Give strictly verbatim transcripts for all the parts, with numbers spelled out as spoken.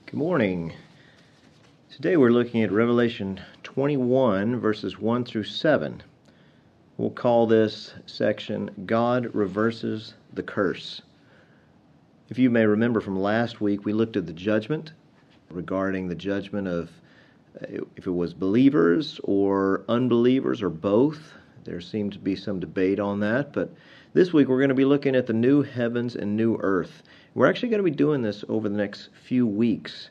Good morning. Today we're looking at Revelation twenty-one, verses one through seven. We'll call this section, God Reverses the Curse. If you may remember from last week, we looked at the judgment, regarding the judgment of if it was believers or unbelievers or both. There seemed to be some debate on that, but this week we're going to be looking at the new heavens and new earth. We're actually going to be doing this over the next few weeks,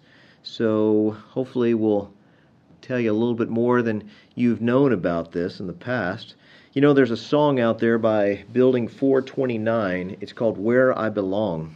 so hopefully we'll tell you a little bit more than you've known about this in the past. You know, there's a song out there by Building four twenty-nine. It's called Where I Belong.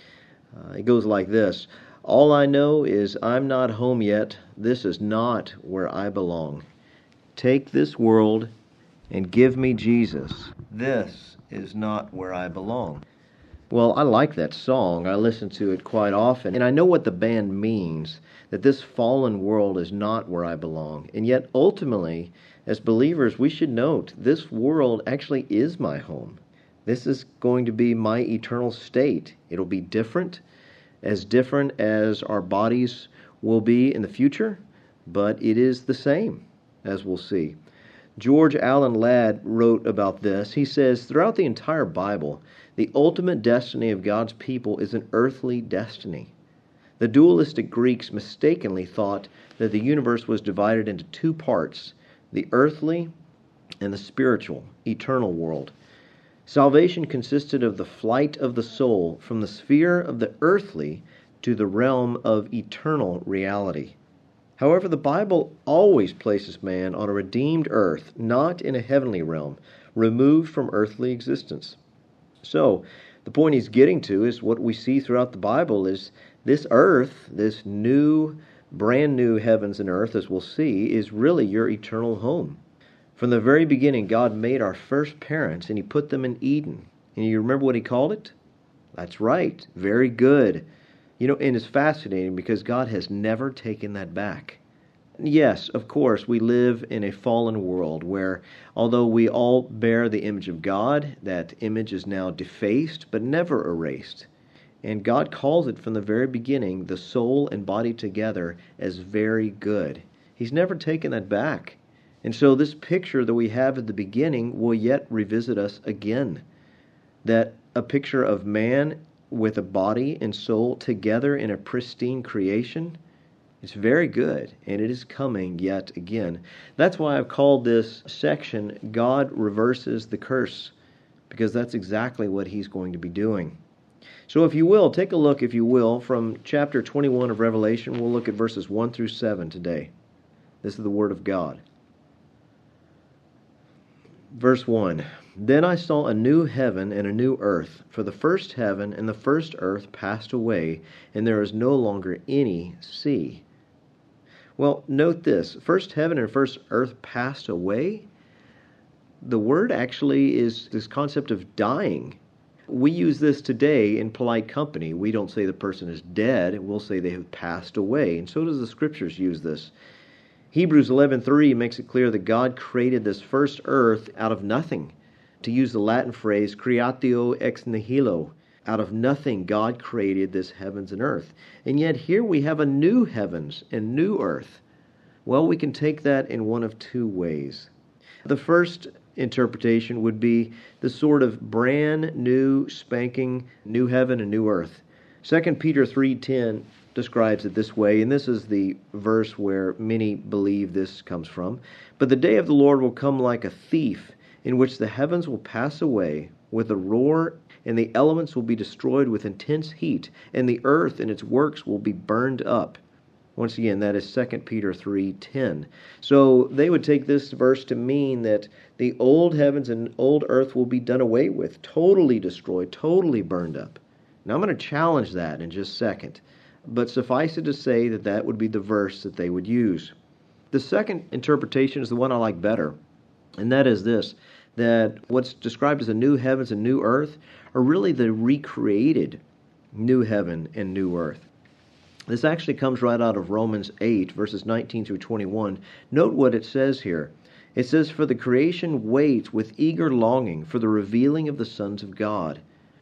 Uh, it goes like this. All I know is I'm not home yet. This is not where I belong. Take this world and give me Jesus. This is not where I belong. Well, I like that song. I listen to it quite often, and I know what the band means, that this fallen world is not where I belong. And yet, ultimately, as believers, we should note this world actually is my home. This is going to be my eternal state. It'll be different, as different as our bodies will be in the future, but it is the same, as we'll see. George Allen Ladd wrote about this. He says, throughout the entire Bible, the ultimate destiny of God's people is an earthly destiny. The dualistic Greeks mistakenly thought that the universe was divided into two parts, the earthly and the spiritual, eternal world. Salvation consisted of the flight of the soul from the sphere of the earthly to the realm of eternal reality. However, the Bible always places man on a redeemed earth, not in a heavenly realm, removed from earthly existence. So, the point he's getting to is what we see throughout the Bible is this earth, this new, brand new heavens and earth, as we'll see, is really your eternal home. From the very beginning, God made our first parents, and He put them in Eden. And you remember what He called it? That's right, very good. You know, and it's fascinating because God has never taken that back. Yes, of course, we live in a fallen world where, although we all bear the image of God, that image is now defaced but never erased. And God calls it from the very beginning, the soul and body together, as very good. He's never taken that back. And so this picture that we have at the beginning will yet revisit us again. That a picture of man with a body and soul together in a pristine creation, it's very good, and it is coming yet again. That's why I've called this section, God Reverses the Curse, because that's exactly what He's going to be doing. So if you will, take a look, if you will, from chapter twenty-one of Revelation. We'll look at verses one through seven today. This is the Word of God. Verse one, Then I saw a new heaven and a new earth, for the first heaven and the first earth passed away, and there is no longer any sea. Well, note this, first heaven and first earth passed away. The word actually is this concept of dying. We use this today in polite company. We don't say the person is dead, we'll say they have passed away, and so does the Scriptures use this. Hebrews eleven three makes it clear that God created this first earth out of nothing. To use the Latin phrase, creatio ex nihilo, out of nothing God created this heavens and earth. And yet here we have a new heavens and new earth. Well, we can take that in one of two ways. The first interpretation would be the sort of brand new, spanking, new heaven and new earth. Second Peter three ten describes it this way, and this is the verse where many believe this comes from. But the day of the Lord will come like a thief, in which the heavens will pass away with a roar, and the elements will be destroyed with intense heat, and the earth and its works will be burned up. Once again, that is Second Peter three ten. So they would take this verse to mean that the old heavens and old earth will be done away with, totally destroyed, totally burned up. Now I'm going to challenge that in just a second, but suffice it to say that that would be the verse that they would use. The second interpretation is the one I like better, and that is this, that what's described as a new heavens and new earth are really the recreated new heaven and new earth. This actually comes right out of Romans eight, verses nineteen through twenty-one. Note what it says here. It says, For the creation waits with eager longing for the revealing of the sons of God.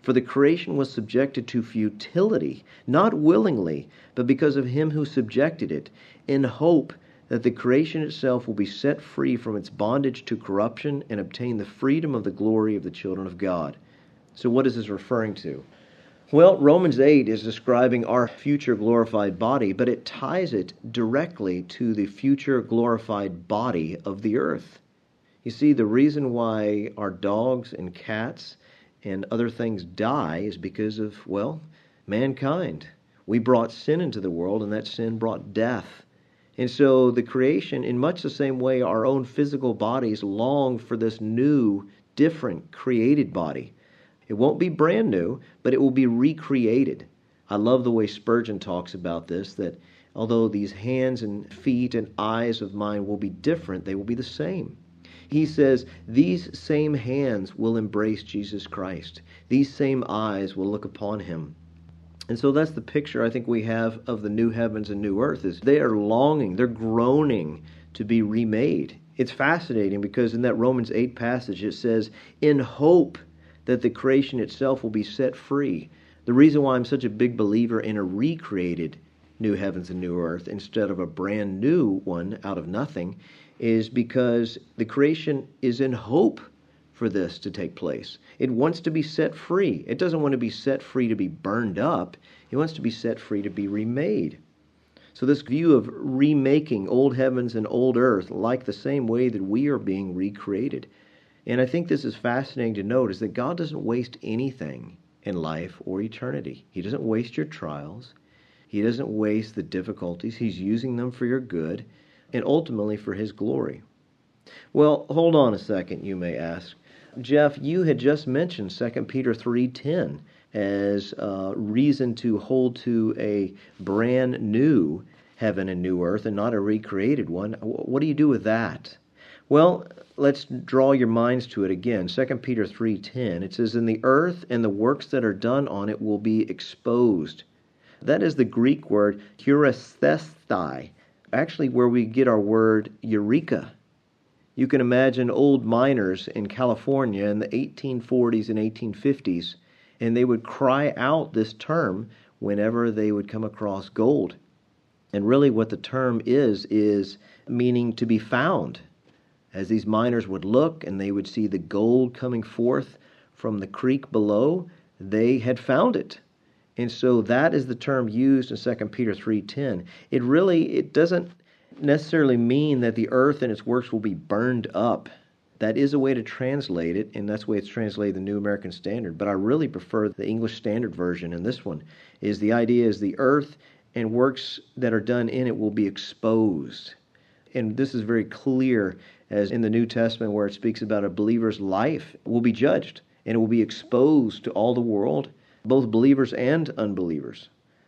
For the creation was subjected to futility, not willingly, but because of him who subjected it, in hope that the creation itself will be set free from its bondage to corruption and obtain the freedom of the glory of the children of God. So what is this referring to? Well, Romans eight is describing our future glorified body, but it ties it directly to the future glorified body of the earth. You see, the reason why our dogs and cats and other things die is because of, well, mankind. We brought sin into the world, and that sin brought death. And so the creation, in much the same way our own physical bodies long for this new, different, created body. It won't be brand new, but it will be recreated. I love the way Spurgeon talks about this, that although these hands and feet and eyes of mine will be different, they will be the same. He says, these same hands will embrace Jesus Christ. These same eyes will look upon him. And so that's the picture I think we have of the new heavens and new earth, is they are longing, they're groaning to be remade. It's fascinating because in that Romans eight passage it says, in hope that the creation itself will be set free. The reason why I'm such a big believer in a recreated new heavens and new earth instead of a brand new one out of nothing is because the creation is in hope for this to take place. It wants to be set free. It doesn't want to be set free to be burned up. It wants to be set free to be remade. So this view of remaking old heavens and old earth like the same way that we are being recreated. And I think this is fascinating to note, is that God doesn't waste anything in life or eternity. He doesn't waste your trials. He doesn't waste the difficulties. He's using them for your good and ultimately for his glory. Well, hold on a second, you may ask. Jeff, you had just mentioned Second Peter three ten as a reason to hold to a brand new heaven and new earth and not a recreated one. What do you do with that? Well, let's draw your minds to it again. Second Peter three ten, it says, "And the earth and the works that are done on it will be exposed." That is the Greek word hurasthestai, actually where we get our word eureka. You can imagine old miners in California in the eighteen forties and eighteen fifties, and they would cry out this term whenever they would come across gold. And really what the term is, is meaning to be found. As these miners would look and they would see the gold coming forth from the creek below, they had found it. And so that is the term used in Second Peter three ten. It really, it doesn't necessarily mean that the earth and its works will be burned up. That is a way to translate it, and that's the way it's translated in the New American Standard. But I really prefer the English Standard Version in this one. Is the idea is the earth and works that are done in it will be exposed. And this is very clear as in the New Testament where it speaks about a believer's life will be judged, and it will be exposed to all the world, both believers and unbelievers.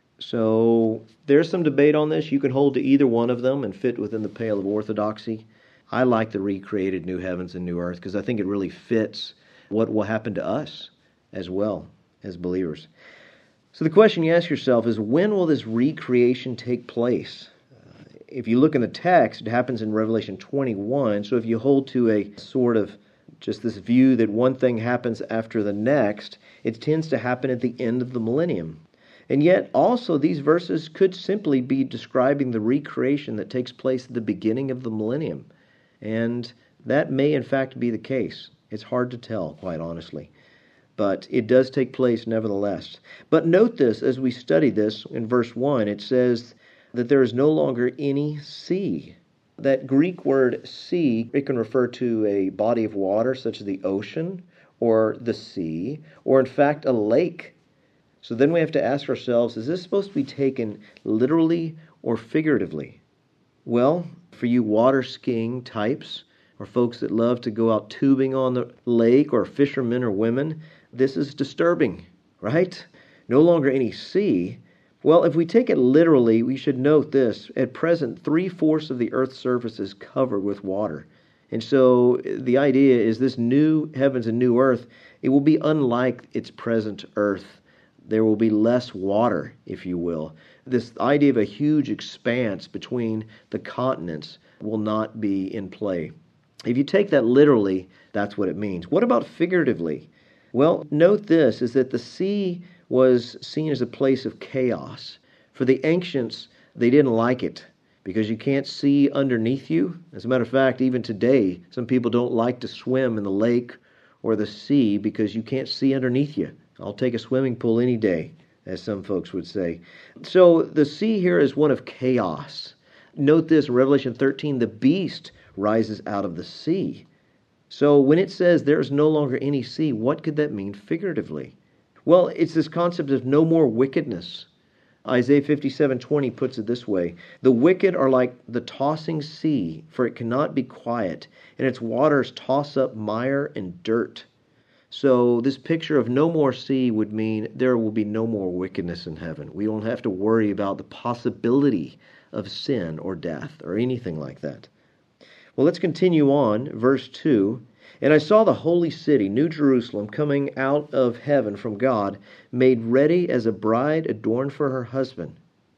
So there's some debate on this. You can hold to either one of them and fit within the pale of orthodoxy. I like the recreated new heavens and new earth because I think it really fits what will happen to us as well as believers. So the question you ask yourself is, when will this recreation take place? Uh, if you look in the text, it happens in Revelation twenty-one. So if you hold to a sort of just this view that one thing happens after the next, it tends to happen at the end of the millennium. And yet, also, these verses could simply be describing the recreation that takes place at the beginning of the millennium. And that may, in fact, be the case. It's hard to tell, quite honestly. But it does take place nevertheless. But note this, as we study this, in verse one, it says that there is no longer any sea. That Greek word sea, it can refer to a body of water, such as the ocean, or the sea, or in fact, a lake. So then we have to ask ourselves, is this supposed to be taken literally or figuratively? Well, for you water skiing types, or folks that love to go out tubing on the lake, or fishermen or women, this is disturbing, right? No longer any sea. Well, if we take it literally, we should note this. At present, three-fourths of the earth's surface is covered with water. And so the idea is this new heavens and new earth, it will be unlike its present earth. There will be less water, if you will. This idea of a huge expanse between the continents will not be in play. If you take that literally, that's what it means. What about figuratively? Well, note this, is that the sea was seen as a place of chaos. For the ancients, they didn't like it because you can't see underneath you. As a matter of fact, even today, some people don't like to swim in the lake or the sea because you can't see underneath you. I'll take a swimming pool any day, as some folks would say. So the sea here is one of chaos. Note this, in Revelation thirteen, the beast rises out of the sea. So when it says there is no longer any sea, what could that mean figuratively? Well, it's this concept of no more wickedness. Isaiah fifty-seven twenty puts it this way: the wicked are like the tossing sea, for it cannot be quiet, and its waters toss up mire and dirt. So this picture of no more sea would mean there will be no more wickedness in heaven. We don't have to worry about the possibility of sin or death or anything like that. Well, let's continue on, verse two. And I saw the holy city, New Jerusalem, coming out of heaven from God, made ready as a bride adorned for her husband.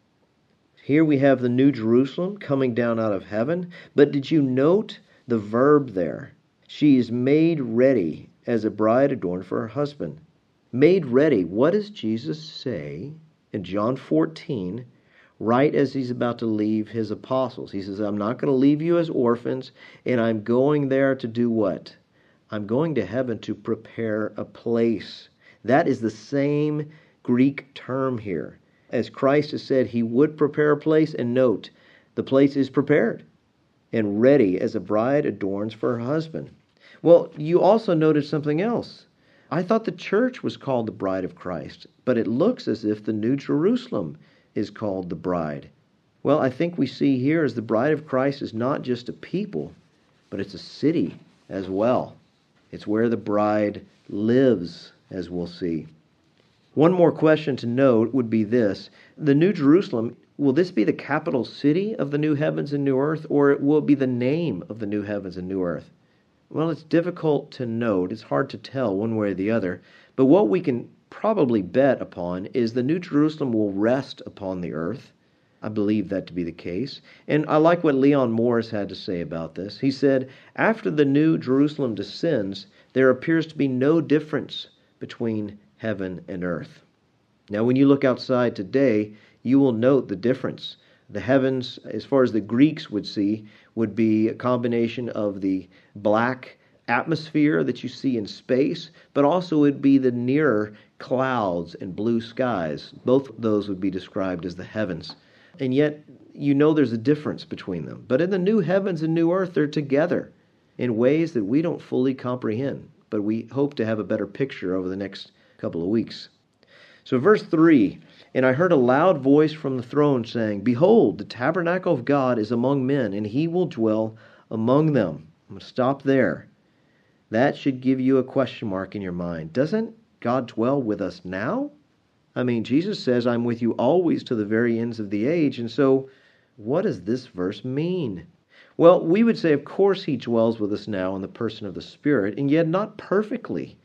Here we have the New Jerusalem coming down out of heaven. But did you note the verb there? She is made ready as a bride adorned for her husband. Made ready. What does Jesus say in John fourteen, right as he's about to leave his apostles? He says, I'm not going to leave you as orphans, and I'm going there to do what? I'm going to heaven to prepare a place. That is the same Greek term here. As Christ has said, he would prepare a place, and note, the place is prepared and ready as a bride adorns for her husband. Well, you also noted something else. I thought the church was called the bride of Christ, but it looks as if the New Jerusalem is called the bride. Well, I think we see here is the bride of Christ is not just a people, but it's a city as well. It's where the bride lives, as we'll see. One more question to note would be this. The New Jerusalem, will this be the capital city of the new heavens and new earth, or will it be the name of the new heavens and new earth? Well, it's difficult to note. It's hard to tell one way or the other. But what we can probably bet upon is the New Jerusalem will rest upon the earth. I believe that to be the case. And I like what Leon Morris had to say about this. He said, after the New Jerusalem descends, there appears to be no difference between heaven and earth. Now, when you look outside today, you will note the difference. The heavens, as far as the Greeks would see, would be a combination of the black atmosphere that you see in space, but also would be the nearer clouds and blue skies. Both of those would be described as the heavens. And yet, you know there's a difference between them. But in the new heavens and new earth, they're together in ways that we don't fully comprehend. But we hope to have a better picture over the next couple of weeks. So verse three, and I heard a loud voice from the throne saying, behold, the tabernacle of God is among men, and he will dwell among them. I'm going to stop there. That should give you a question mark in your mind. Doesn't God dwell with us now? I mean, Jesus says, I'm with you always to the very ends of the age. And so, what does this verse mean? Well, we would say, of course, he dwells with us now in the person of the Spirit, and yet not perfectly.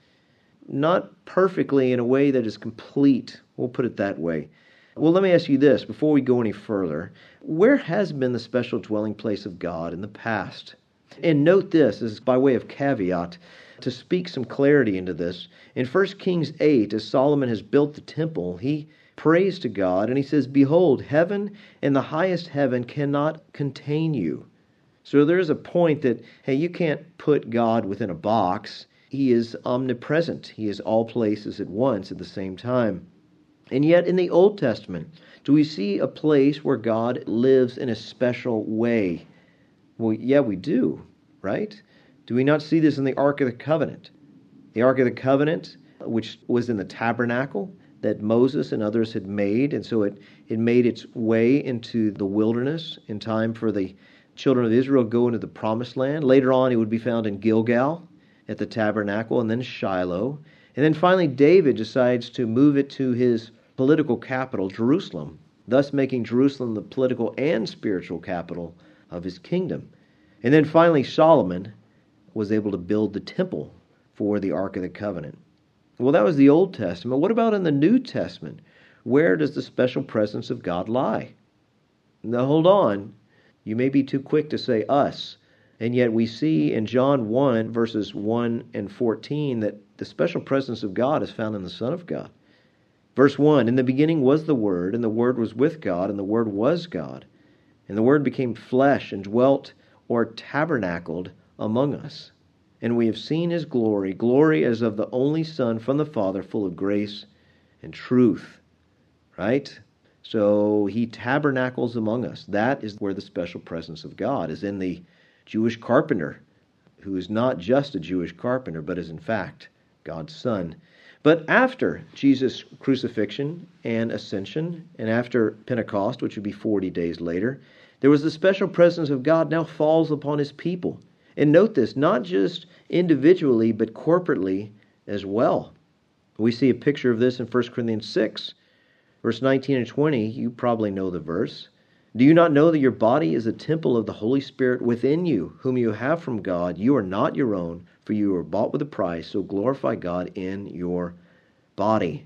Not perfectly in a way that is complete. We'll put it that way. Well, let me ask you this before we go any further. Where has been the special dwelling place of God in the past? And note this, this is by way of caveat, to speak some clarity into this. In First Kings eight, as Solomon has built the temple, he prays to God, and he says, behold, heaven and the highest heaven cannot contain you. So there is a point that, hey, you can't put God within a box. He is omnipresent. He is all places at once at the same time. And yet in the Old Testament, do we see a place where God lives in a special way? Well, yeah, we do, right? Do we not see this in the Ark of the Covenant? The Ark of the Covenant, which was in the tabernacle that Moses and others had made, and so it, it made its way into the wilderness in time for the children of Israel to go into the Promised Land. Later on, it would be found in Gilgal at the tabernacle, and then Shiloh. And then finally, David decides to move it to his political capital, Jerusalem, thus making Jerusalem the political and spiritual capital of his kingdom. And then finally, Solomon was able to build the temple for the Ark of the Covenant. Well, that was the Old Testament. What about in the New Testament? Where does the special presence of God lie? Now, hold on. You may be too quick to say us. And yet we see in John one, verses one and fourteen, that the special presence of God is found in the Son of God. Verse one, in the beginning was the Word, and the Word was with God, and the Word was God. And the Word became flesh and dwelt or tabernacled among us. And we have seen his glory, glory as of the only Son from the Father, full of grace and truth. Right? So he tabernacles among us. That is where the special presence of God is, in the Jewish carpenter, who is not just a Jewish carpenter, but is in fact God's Son. But after Jesus' crucifixion and ascension, and after Pentecost, which would be forty days later, there was the special presence of God now falls upon his people. And note this, not just individually, but corporately as well. We see a picture of this in First Corinthians six, verse nineteen and twenty. You probably know the verse. Do you not know that your body is a temple of the Holy Spirit within you, whom you have from God? You are not your own, for you were bought with a price, so glorify God in your body.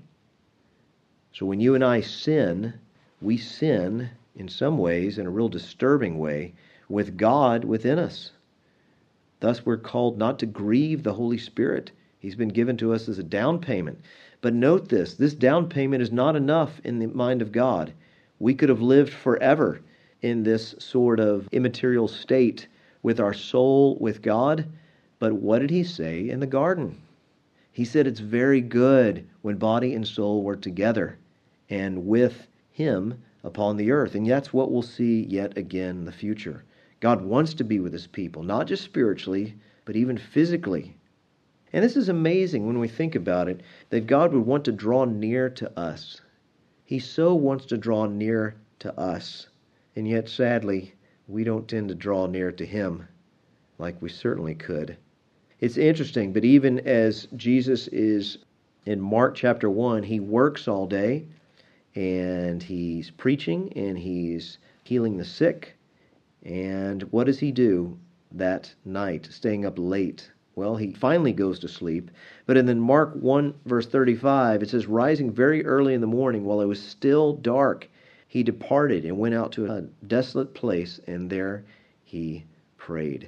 So when you and I sin, we sin in some ways, in a real disturbing way, with God within us. Thus we're called not to grieve the Holy Spirit. He's been given to us as a down payment. But note this, this down payment is not enough in the mind of God. We could have lived forever in this sort of immaterial state with our soul with God. But what did he say in the garden? He said it's very good when body and soul were together and with him upon the earth. And that's what we'll see yet again in the future. God wants to be with his people, not just spiritually, but even physically. And this is amazing when we think about it, that God would want to draw near to us. He so wants to draw near to us. And yet, sadly, we don't tend to draw near to him like we certainly could. It's interesting, but even as Jesus is in Mark chapter one, he works all day, and he's preaching, and he's healing the sick. And what does he do that night, staying up late? Well, he finally goes to sleep. But in then Mark one, verse thirty-five, it says, rising very early in the morning, while it was still dark, he departed and went out to a desolate place, and there he prayed.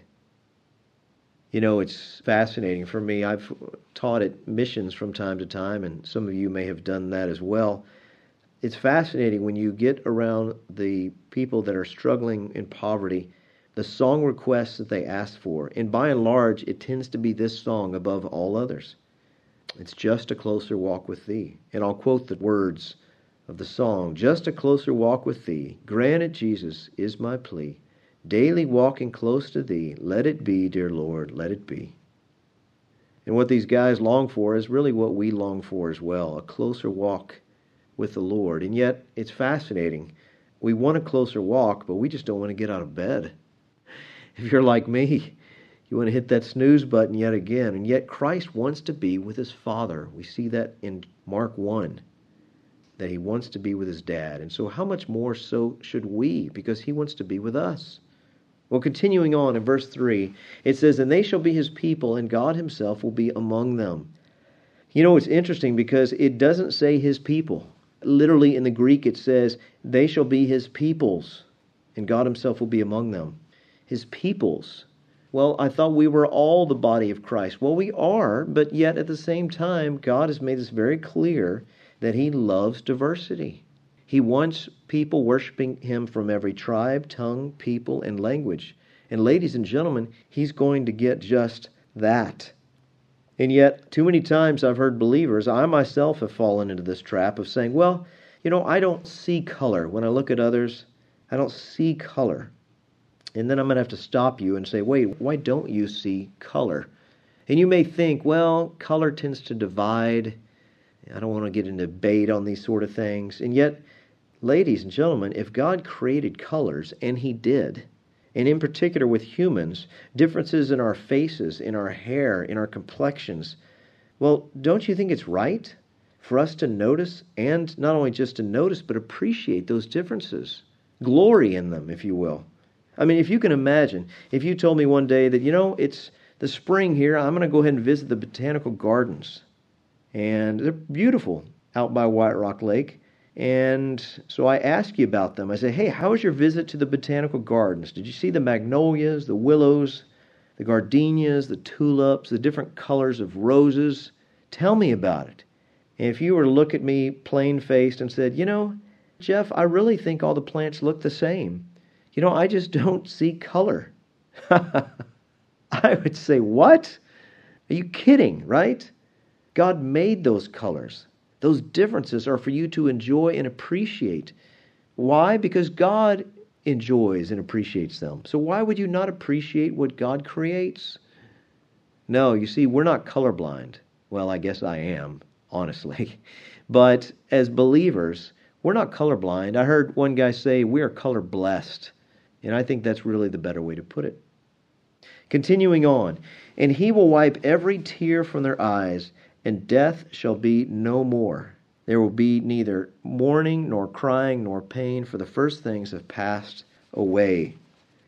You know, it's fascinating for me. I've taught at missions from time to time, and some of you may have done that as well. It's fascinating when you get around the people that are struggling in poverty, the song requests that they ask for. And by and large, it tends to be this song above all others. It's just a closer walk with thee. And I'll quote the words of the song. Just a closer walk with thee. Granted, Jesus, is my plea. Daily walking close to thee. Let it be, dear Lord, let it be. And what these guys long for is really what we long for as well. A closer walk with the Lord. And yet, it's fascinating. We want a closer walk, but we just don't want to get out of bed. If you're like me, you want to hit that snooze button yet again. And yet Christ wants to be with his Father. We see that in Mark one, that he wants to be with his dad. And so how much more so should we? Because he wants to be with us. Well, continuing on in verse three, it says, and they shall be his people, and God himself will be among them. You know, it's interesting because it doesn't say his people. Literally in the Greek it says, they shall be his peoples, and God himself will be among them. His peoples. Well, I thought we were all the body of Christ. Well, we are, but yet at the same time, God has made this very clear that he loves diversity. He wants people worshiping him from every tribe, tongue, people, and language. And ladies and gentlemen, he's going to get just that. And yet, too many times I've heard believers, I myself have fallen into this trap of saying, well, you know, I don't see color. When I look at others, I don't see color. And then I'm going to have to stop you and say, wait, why don't you see color? And you may think, well, color tends to divide. I don't want to get into debate on these sort of things. And yet, ladies and gentlemen, if God created colors, and he did, and in particular with humans, differences in our faces, in our hair, in our complexions, well, don't you think it's right for us to notice, and not only just to notice, but appreciate those differences? Glory in them, if you will. I mean, if you can imagine, if you told me one day that, you know, it's the spring here, I'm going to go ahead and visit the botanical gardens. And they're beautiful out by White Rock Lake. And so I ask you about them. I say, hey, how was your visit to the botanical gardens? Did you see the magnolias, the willows, the gardenias, the tulips, the different colors of roses. Tell me about it. And if you were to look at me plain-faced and said, you know, Jeff, I really think all the plants look the same. You know, I just don't see color. I would say, what? Are you kidding, right? God made those colors. Those differences are for you to enjoy and appreciate. Why? Because God enjoys and appreciates them. So why would you not appreciate what God creates? No, you see, we're not colorblind. Well, I guess I am, honestly. But as believers, we're not colorblind. I heard one guy say we are color blessed. And I think that's really the better way to put it. Continuing on, and he will wipe every tear from their eyes, and death shall be no more. There will be neither mourning, nor crying, nor pain, for the first things have passed away.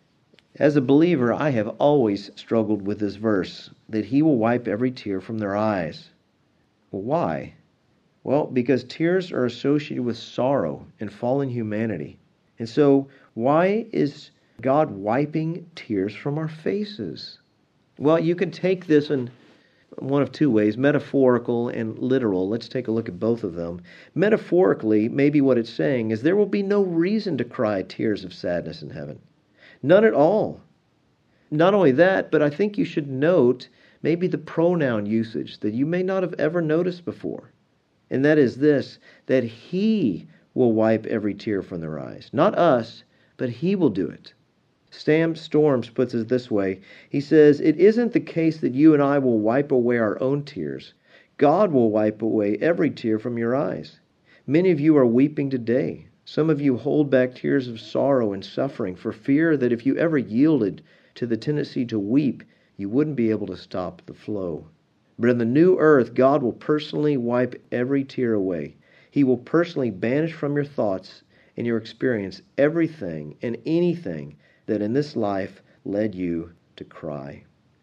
As a believer, I have always struggled with this verse, that he will wipe every tear from their eyes. Well, why? Well, because tears are associated with sorrow and fallen humanity. And so, why is God wiping tears from our faces? Well, you can take this in one of two ways, metaphorical and literal. Let's take a look at both of them. Metaphorically, maybe what it's saying is there will be no reason to cry tears of sadness in heaven. None at all. Not only that, but I think you should note maybe the pronoun usage that you may not have ever noticed before. And that is this, that he will wipe every tear from their eyes. Not us, but he will do it. Sam Storms puts it this way. He says, it isn't the case that you and I will wipe away our own tears. God will wipe away every tear from your eyes. Many of you are weeping today. Some of you hold back tears of sorrow and suffering for fear that if you ever yielded to the tendency to weep, you wouldn't be able to stop the flow. But in the new earth, God will personally wipe every tear away. He will personally banish from your thoughts and your experience everything and anything that in this life led you to cry.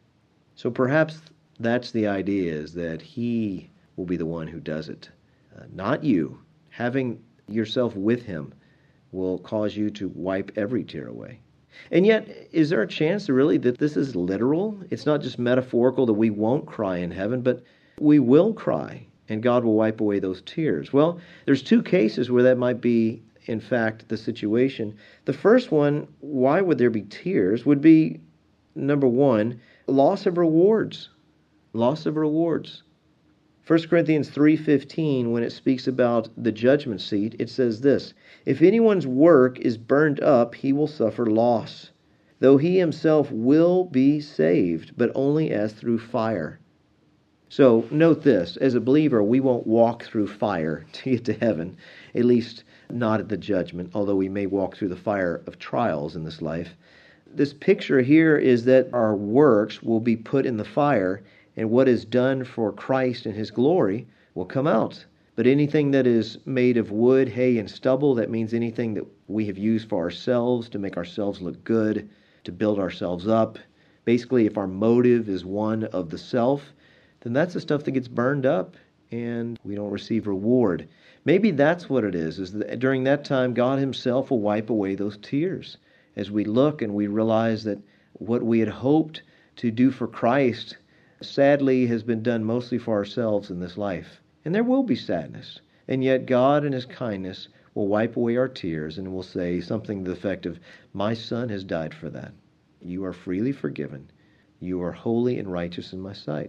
So perhaps that's the idea, is that he will be the one who does it, uh, not you. Having yourself with him will cause you to wipe every tear away. And yet, is there a chance really that this is literal? It's not just metaphorical that we won't cry in heaven, but we will cry, and God will wipe away those tears. Well, there's two cases where that might be, in fact, the situation. The first one, why would there be tears, would be, number one, loss of rewards. Loss of rewards. First Corinthians three fifteen, when it speaks about the judgment seat, it says this, if anyone's work is burned up, he will suffer loss, though he himself will be saved, but only as through fire. So note this, as a believer, we won't walk through fire to get to heaven, at least not at the judgment, although we may walk through the fire of trials in this life. This picture here is that our works will be put in the fire, and what is done for Christ and his glory will come out. But anything that is made of wood, hay, and stubble, that means anything that we have used for ourselves to make ourselves look good, to build ourselves up. Basically, if our motive is one of the self, then that's the stuff that gets burned up and we don't receive reward. Maybe that's what it is, is that during that time, God himself will wipe away those tears as we look and we realize that what we had hoped to do for Christ sadly has been done mostly for ourselves in this life. And there will be sadness. And yet God in his kindness will wipe away our tears and will say something to the effect of, my son has died for that. You are freely forgiven. You are holy and righteous in my sight.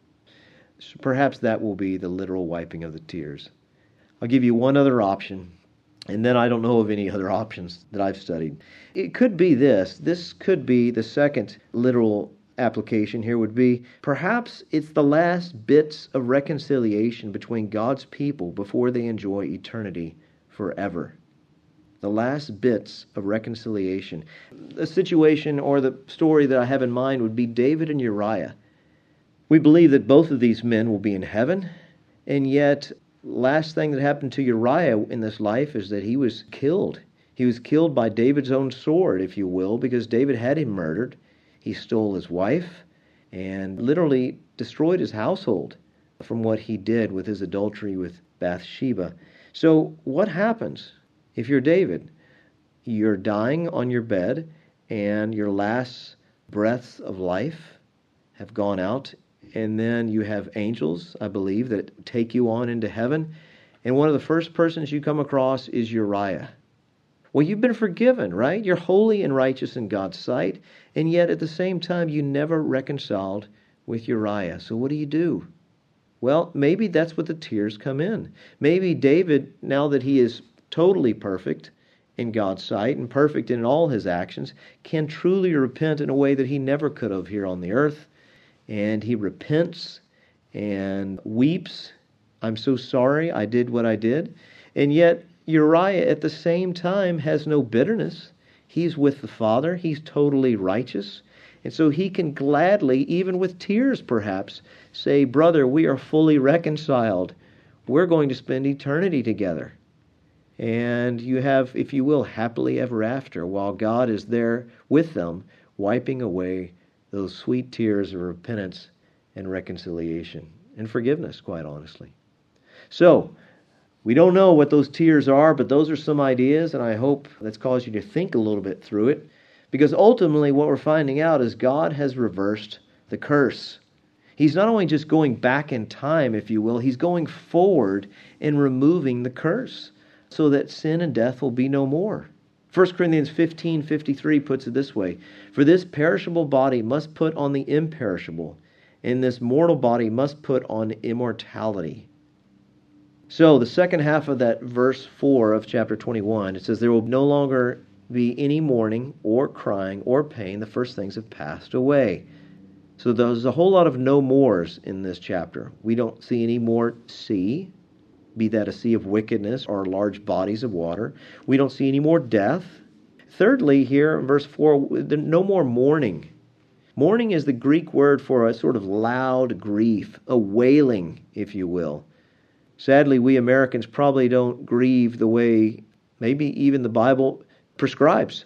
So perhaps that will be the literal wiping of the tears. I'll give you one other option, and then I don't know of any other options that I've studied. It could be this. This could be the second literal application here would be, perhaps it's the last bits of reconciliation between God's people before they enjoy eternity forever. The last bits of reconciliation. The situation or the story that I have in mind would be David and Uriah. We believe that both of these men will be in heaven, and yet last thing that happened to Uriah in this life is that he was killed. He was killed by David's own sword, if you will, because David had him murdered. He stole his wife and literally destroyed his household from what he did with his adultery with Bathsheba. So what happens if you're David? You're dying on your bed, and your last breaths of life have gone out, and then you have angels, I believe, that take you on into heaven, and one of the first persons you come across is Uriah. Well, you've been forgiven, right? You're holy and righteous in God's sight, and yet at the same time you never reconciled with Uriah. So what do you do? Well, maybe that's what the tears come in. Maybe David, now that he is totally perfect in God's sight and perfect in all his actions, can truly repent in a way that he never could have here on the earth. And he repents and weeps. I'm so sorry I did what I did. And yet Uriah at the same time has no bitterness. He's with the Father. He's totally righteous. And so he can gladly, even with tears perhaps, say, brother, we are fully reconciled. We're going to spend eternity together. And you have, if you will, happily ever after, while God is there with them, wiping away those sweet tears of repentance and reconciliation and forgiveness, quite honestly. So, we don't know what those tears are, but those are some ideas, and I hope that's caused you to think a little bit through it. Because ultimately what we're finding out is God has reversed the curse. He's not only just going back in time, if you will, he's going forward and removing the curse so that sin and death will be no more. First Corinthians fifteen fifty-three puts it this way, for this perishable body must put on the imperishable, and this mortal body must put on immortality. So the second half of that verse four of chapter twenty-one, it says, there will no longer be any mourning or crying or pain. The first things have passed away. So there's a whole lot of no mores in this chapter. We don't see any more sea, be that a sea of wickedness or large bodies of water. We don't see any more death. Thirdly, here in verse four, no more mourning. Mourning is the Greek word for a sort of loud grief, a wailing, if you will. Sadly, we Americans probably don't grieve the way maybe even the Bible prescribes,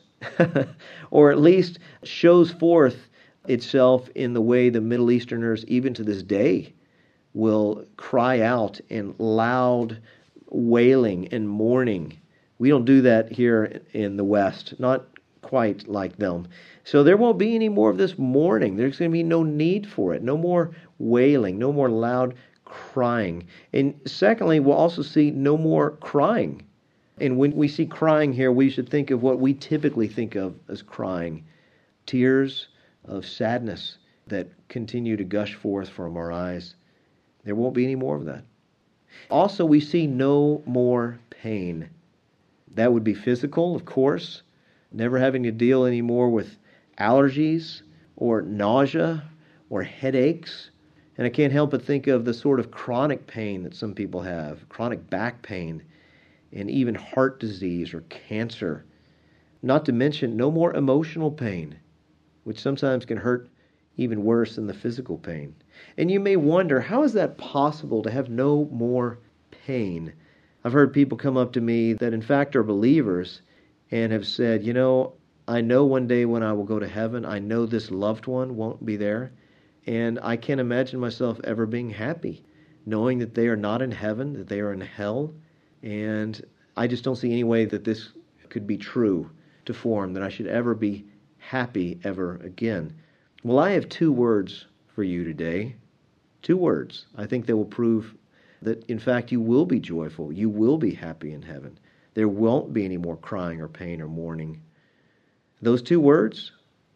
or at least shows forth itself in the way the Middle Easterners, even to this day, will cry out in loud wailing and mourning. We don't do that here in the West, not quite like them. So there won't be any more of this mourning. There's going to be no need for it, no more wailing, no more loud crying. And secondly, we'll also see no more crying. And when we see crying here, we should think of what we typically think of as crying. Tears of sadness that continue to gush forth from our eyes. There won't be any more of that. Also, we see no more pain. That would be physical, of course. Never having to deal anymore with allergies or nausea or headaches. And I can't help but think of the sort of chronic pain that some people have, chronic back pain, and even heart disease or cancer. Not to mention no more emotional pain, which sometimes can hurt even worse than the physical pain. And you may wonder, how is that possible to have no more pain? I've heard people come up to me that in fact are believers and have said, you know, I know one day when I will go to heaven, I know this loved one won't be there, and I can't imagine myself ever being happy, knowing that they are not in heaven, that they are in hell. And I just don't see any way that this could be true to form, that I should ever be happy ever again. Well, I have two words for you today. Two words. I think that will prove that, in fact, you will be joyful. You will be happy in heaven. There won't be any more crying or pain or mourning. Those two words,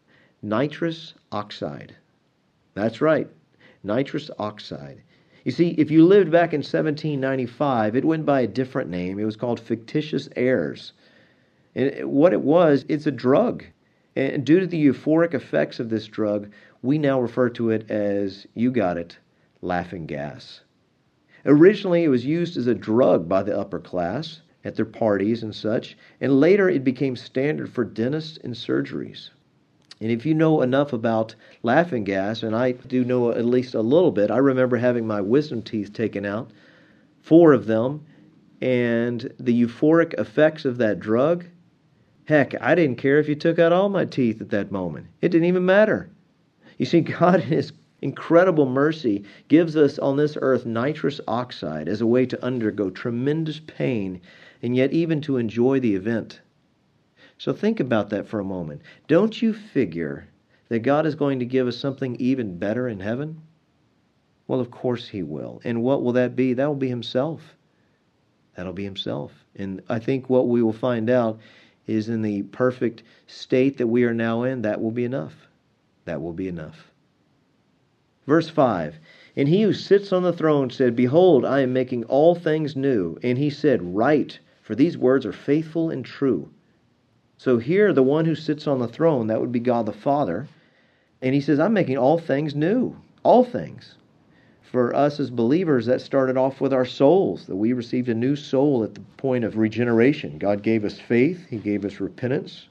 nitrous oxide. That's right, nitrous oxide. You see, if you lived back in seventeen ninety-five, it went by a different name. It was called fictitious heirs. And what it was, it's a drug. And due to the euphoric effects of this drug, we now refer to it as, you got it, laughing gas. Originally, it was used as a drug by the upper class at their parties and such, and later it became standard for dentists and surgeries. And if you know enough about laughing gas, and I do know at least a little bit, I remember having my wisdom teeth taken out, four of them, and the euphoric effects of that drug, heck, I didn't care if you took out all my teeth at that moment. It didn't even matter. You see, God in His incredible mercy gives us on this earth nitrous oxide as a way to undergo tremendous pain and yet even to enjoy the event. So think about that for a moment. Don't you figure that God is going to give us something even better in heaven? Well, of course He will. And what will that be? That will be Himself. That'll be Himself. And I think what we will find out is in the perfect state that we are now in, that will be enough. That will be enough. Verse five, and He who sits on the throne said, Behold, I am making all things new. And He said, Write, for these words are faithful and true. So here, the one who sits on the throne, that would be God the Father, and He says, I'm making all things new. All things. For us as believers, that started off with our souls, that we received a new soul at the point of regeneration. God gave us faith. He gave us repentance.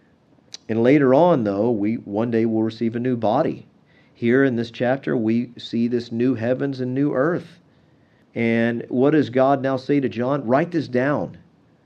And later on, though, we one day will receive a new body. Here in this chapter, we see this new heavens and new earth. And what does God now say to John? Write this down.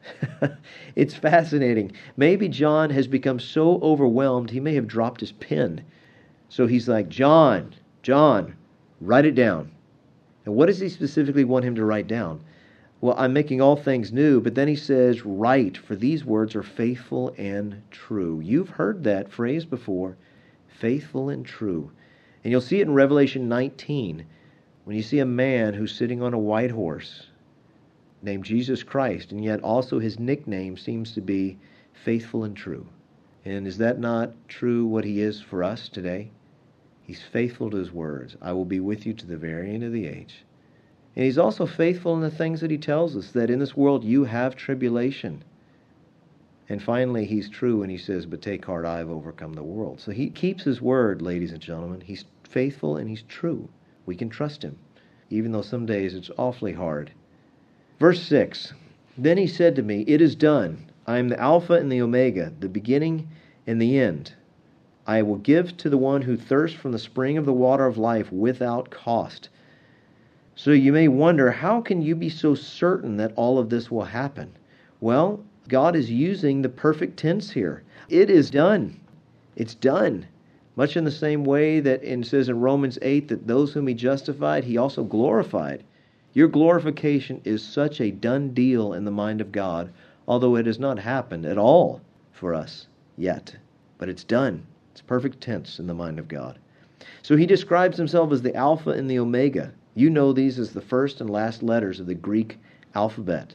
It's fascinating. Maybe John has become so overwhelmed, he may have dropped his pen. So he's like, John, John, write it down. And what does he specifically want him to write down? Well, I'm making all things new, but then he says, write, for these words are faithful and true. You've heard that phrase before, faithful and true. And you'll see it in Revelation nineteen, when you see a man who's sitting on a white horse named Jesus Christ, and yet also his nickname seems to be faithful and true. And is that not true what He is for us today? He's faithful to His words. I will be with you to the very end of the age. And He's also faithful in the things that He tells us, that in this world you have tribulation. And finally, He's true when He says, but take heart, I have overcome the world. So He keeps His word, ladies and gentlemen. He's faithful and He's true. We can trust Him, even though some days it's awfully hard. Verse six, then He said to me, it is done. I am the Alpha and the Omega, the beginning and the end. I will give to the one who thirsts from the spring of the water of life without cost. So you may wonder, how can you be so certain that all of this will happen? Well, God is using the perfect tense here. It is done. It's done. Much in the same way that it says in Romans eight that those whom He justified, He also glorified. Your glorification is such a done deal in the mind of God, although it has not happened at all for us yet. But it's done. It's perfect tense in the mind of God. So He describes Himself as the Alpha and the Omega. You know these as the first and last letters of the Greek alphabet.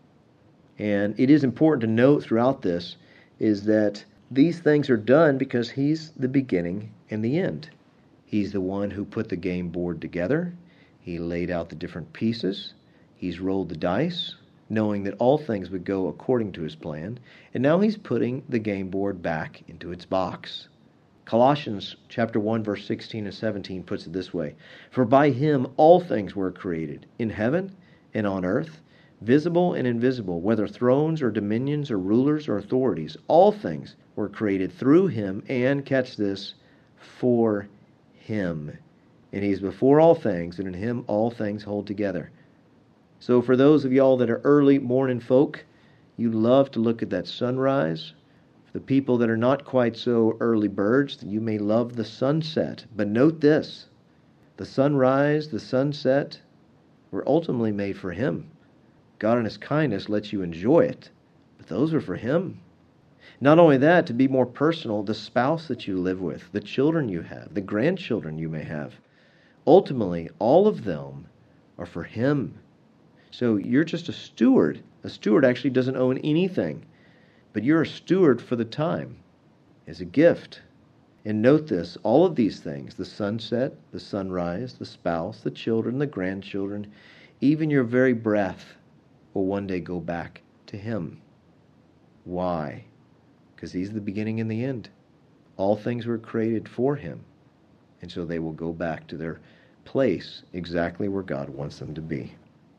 And it is important to note throughout this is that these things are done because He's the beginning and the end. He's the one who put the game board together. He laid out the different pieces. He's rolled the dice, knowing that all things would go according to His plan. And now He's putting the game board back into its box. Colossians chapter one, verse sixteen and seventeen puts it this way. For by Him all things were created, in heaven and on earth, visible and invisible, whether thrones or dominions or rulers or authorities. All things were created through Him and, catch this, for Him. And He's before all things, and in Him all things hold together. So for those of y'all that are early morning folk, you love to look at that sunrise. For the people that are not quite so early birds, you may love the sunset. But note this, the sunrise, the sunset, were ultimately made for Him. God in His kindness lets you enjoy it, but those are for Him. Not only that, to be more personal, the spouse that you live with, the children you have, the grandchildren you may have, ultimately, all of them are for Him. So you're just a steward. A steward actually doesn't own anything, but you're a steward for the time as a gift. And note this, all of these things, the sunset, the sunrise, the spouse, the children, the grandchildren, even your very breath will one day go back to Him. Why? Because He's the beginning and the end. All things were created for Him. And so they will go back to their place exactly where God wants them to be.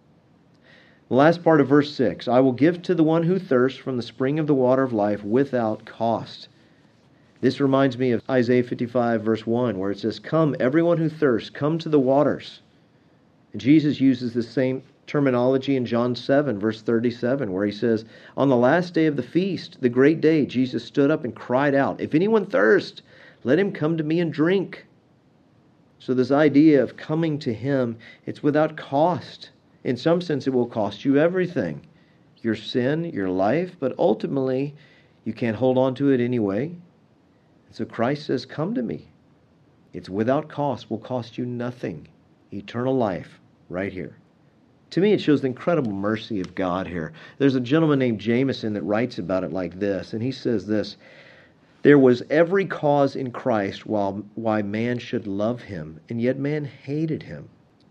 The last part of verse six, I will give to the one who thirsts from the spring of the water of life without cost. This reminds me of Isaiah fifty-five, verse one, where it says, come, everyone who thirsts, come to the waters. And Jesus uses the same terminology in John seven, verse thirty-seven, where He says, on the last day of the feast, the great day, Jesus stood up and cried out, if anyone thirsts, let him come to me and drink. So this idea of coming to Him, it's without cost. In some sense, it will cost you everything. Your sin, your life, but ultimately, you can't hold on to it anyway. So Christ says, come to me. It's without cost, will cost you nothing. Eternal life, right here. To me, it shows the incredible mercy of God here. There's a gentleman named Jameson that writes about it like this, and he says this: there was every cause in Christ while, why man should love him, and yet man hated him.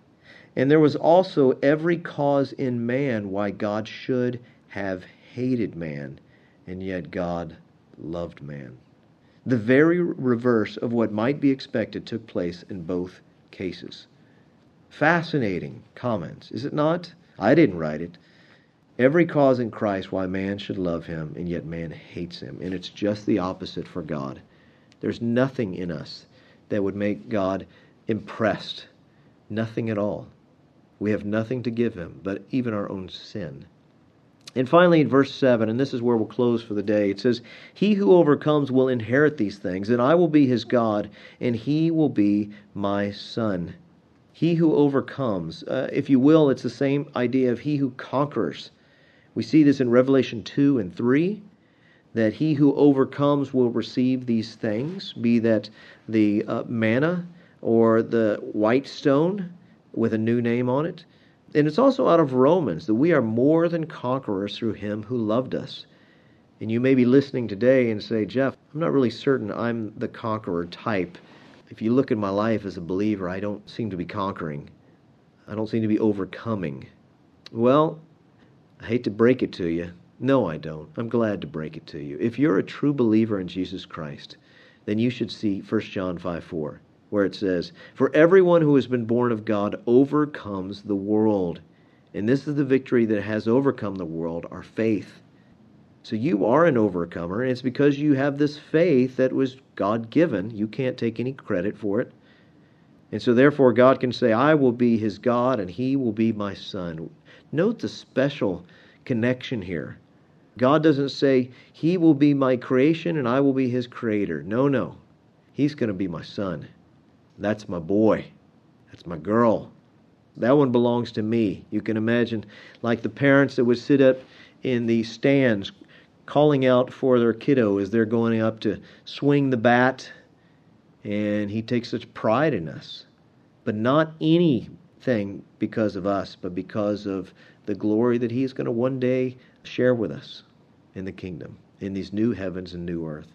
And there was also every cause in man why God should have hated man, and yet God loved man. The very reverse of what might be expected took place in both cases. Fascinating comments, is it not? I didn't write it. Every cause in Christ why man should love him, and yet man hates him. And it's just the opposite for God. There's nothing in us that would make God impressed. Nothing at all. We have nothing to give him, but even our own sin. And finally, in verse seven, and this is where we'll close for the day, it says, he who overcomes will inherit these things, and I will be his God, and he will be my son. He who overcomes, uh, if you will, it's the same idea of he who conquers. We see this in Revelation two and three, that he who overcomes will receive these things, be that the uh, manna or the white stone with a new name on it. And it's also out of Romans that we are more than conquerors through him who loved us. And you may be listening today and say, Jeff, I'm not really certain I'm the conqueror type. If you look at my life as a believer, I don't seem to be conquering. I don't seem to be overcoming. Well, I hate to break it to you. No, I don't. I'm glad to break it to you. If you're a true believer in Jesus Christ, then you should see First John five four, where it says, for everyone who has been born of God overcomes the world. And this is the victory that has overcome the world, our faith. So you are an overcomer, and it's because you have this faith that was God-given. You can't take any credit for it. And so therefore God can say, I will be his God, and he will be my son. Note the special connection here. God doesn't say, he will be my creation, and I will be his creator. No, no. He's going to be my son. That's my boy. That's my girl. That one belongs to me. You can imagine like the parents that would sit up in the stands calling out for their kiddo as they're going up to swing the bat, and he takes such pride in us. But not anything because of us, but because of the glory that he is going to one day share with us in the kingdom, in these new heavens and new earth.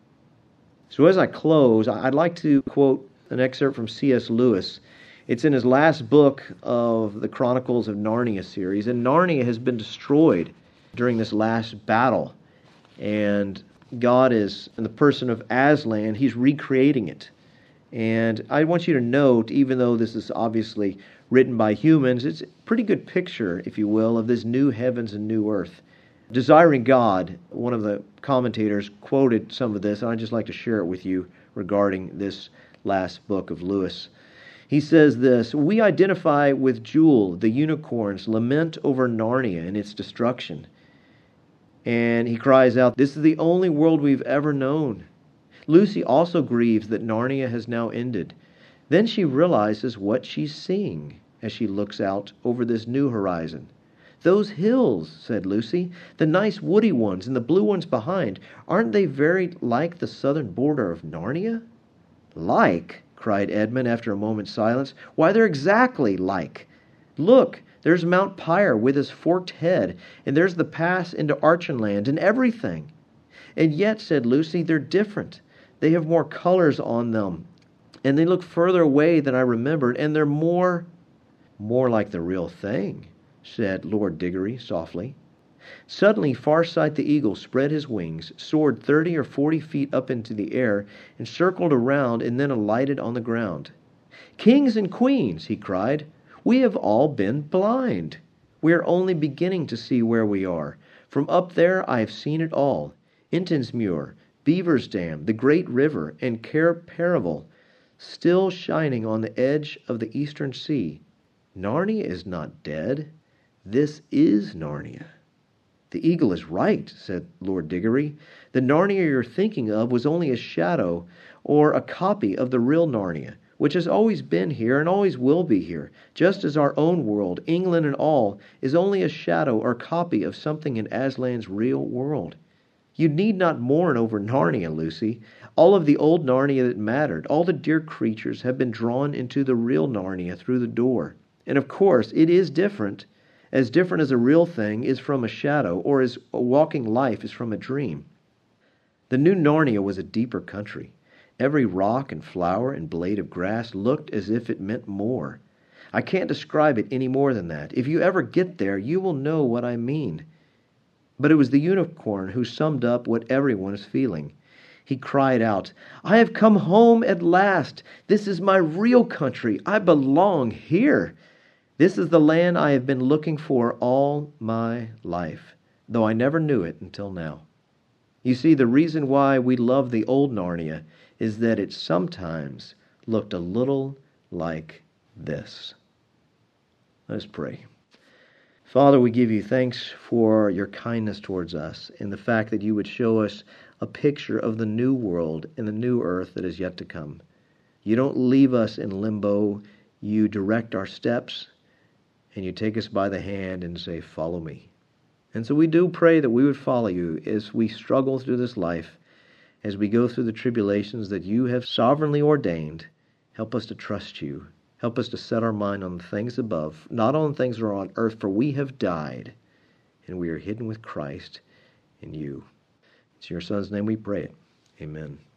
So as I close, I'd like to quote an excerpt from C S Lewis. It's in his last book of the Chronicles of Narnia series, and Narnia has been destroyed during this last battle. And God is, in the person of Aslan, he's recreating it. And I want you to note, even though this is obviously written by humans, it's a pretty good picture, if you will, of this new heavens and new earth. Desiring God, one of the commentators quoted some of this, and I'd just like to share it with you regarding this last book of Lewis. He says this, we identify with Jewel, the unicorn's lament over Narnia and its destruction. And he cries out, this is the only world we've ever known. Lucy also grieves that Narnia has now ended. Then she realizes what she's seeing as she looks out over this new horizon. Those hills, said Lucy, the nice woody ones and the blue ones behind, aren't they very like the southern border of Narnia? Like, cried Edmund after a moment's silence. Why, they're exactly like. Look, there's Mount Pyre with his forked head, and there's the pass into Archenland and everything. And yet, said Lucy, they're different. They have more colors on them, and they look further away than I remembered, and they're more, more like the real thing, said Lord Diggory softly. Suddenly, Farsight the eagle spread his wings, soared thirty or forty feet up into the air, and circled around, and then alighted on the ground. Kings and queens, he cried, we have all been blind. We are only beginning to see where we are. From up there I have seen it all. Intensmuir, Beaver's Dam, the great river, and Cair Paravel, still shining on the edge of the eastern sea. Narnia is not dead. This is Narnia. The eagle is right, said Lord Diggory. The Narnia you're thinking of was only a shadow or a copy of the real Narnia, which has always been here and always will be here, just as our own world, England and all, is only a shadow or copy of something in Aslan's real world. You need not mourn over Narnia, Lucy. All of the old Narnia that mattered, all the dear creatures have been drawn into the real Narnia through the door. And of course, it is different, as different as a real thing is from a shadow, or as a walking life is from a dream. The new Narnia was a deeper country. Every rock and flower and blade of grass looked as if it meant more. I can't describe it any more than that. If you ever get there, you will know what I mean. But it was the unicorn who summed up what everyone is feeling. He cried out, "I have come home at last. This is my real country. I belong here. This is the land I have been looking for all my life, though I never knew it until now." You see, the reason why we love the old Narnia is that it sometimes looked a little like this. Let us pray. Father, we give you thanks for your kindness towards us and the fact that you would show us a picture of the new world and the new earth that is yet to come. You don't leave us in limbo. You direct our steps and you take us by the hand and say, "Follow me." And so we do pray that we would follow you as we struggle through this life, as we go through the tribulations that you have sovereignly ordained. Help us to trust you. Help us to set our mind on the things above, not on the things that are on earth, for we have died, and we are hidden with Christ in you. It's in your Son's name we pray it. Amen.